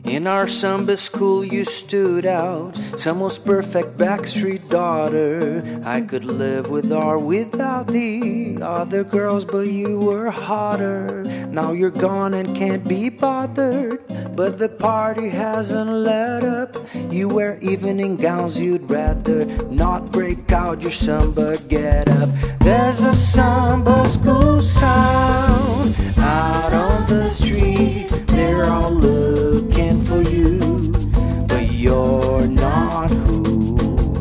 In our samba school you stood out, some most perfect backstreet daughter. I could live with or without the other girls, but you were hotter. Now you're gone and can't be bothered, but the party hasn't let up. You wear evening gowns, you'd rather not break out your samba get up. There's a samba school sound out on the street. They're all looking for you, but you're not who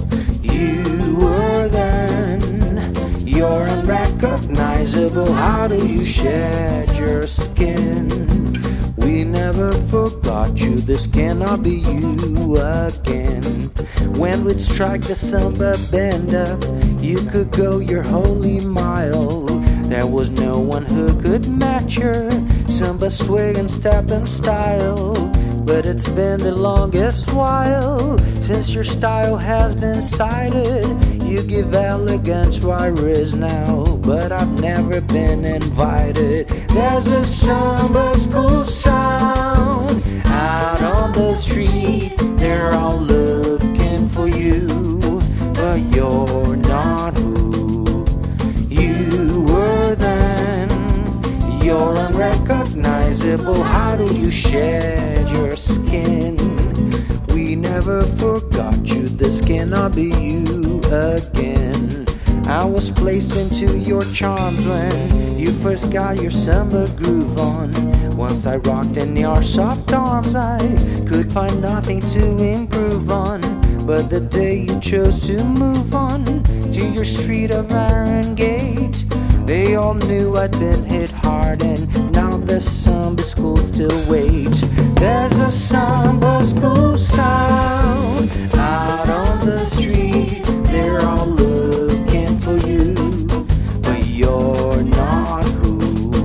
you were then. You're unrecognizable. How do you shed your skin? We never forgot you. This cannot be you again. When we'd strike the samba bend up, you could go your holy mile. There was no one who could match your samba swing and step and style. But it's been the longest while since your style has been cited. You give elegance wires now, but I've never been invited. There's a samba school sound out on the street. They're all looking for you, but you're not who you were then. You're unrecognizable. How do you shed your skin? We never forgot you. This cannot be you again. I was placed into your charms when you first got your samba groove on. Once I rocked in your soft arms, I could find nothing to improve on. But the day you chose to move on to your street of iron gate, they all knew I'd been hit hard, and now the samba school still waits. There's a samba school sound out on the street. They're all looking for you, but you're not who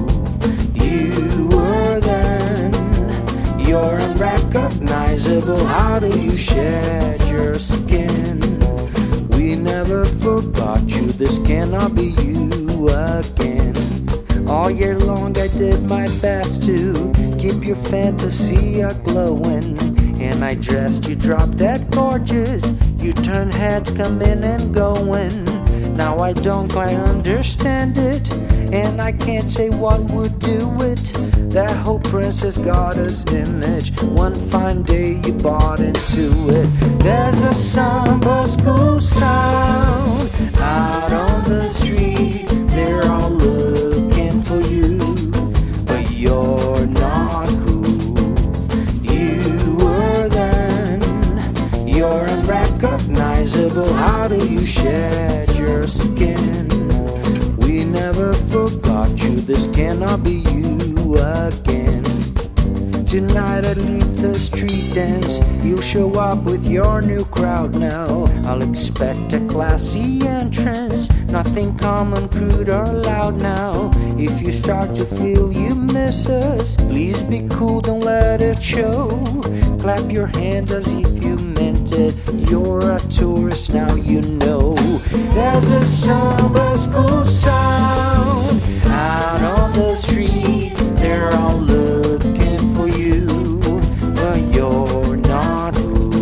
you were then. You're unrecognizable. How do you shed your skin? We never forgot you. This cannot be you again. All year long I did my best to keep your fantasy a-glowing, and I dressed you drop dead gorgeous. You turn heads coming and going. Now I don't quite understand it, and I can't say what would do it. That whole princess goddess image, one fine day you bought into it. There's a samba school sound out on the street. They're all looking for you, but you're not who you were then. You're unrecognizable. How do you shed your skin? We never forgot you. This cannot be you again. Tonight I leave the street dance. You'll show up with your new crowd now. I'll expect a classy entrance, nothing common, crude or loud now. If you start to feel you miss us, please be cool, don't let it show. Clap your hands as if you meant it. You're a tourist, now you know. There's a samba school sound out on the street. They're all looking for you, but you're not who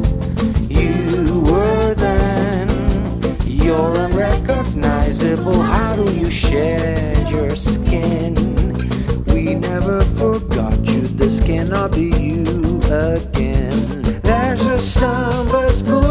you were then. You're unrecognizable. How do you shed your skin? We never forgot you. This cannot be you again. There's a samba school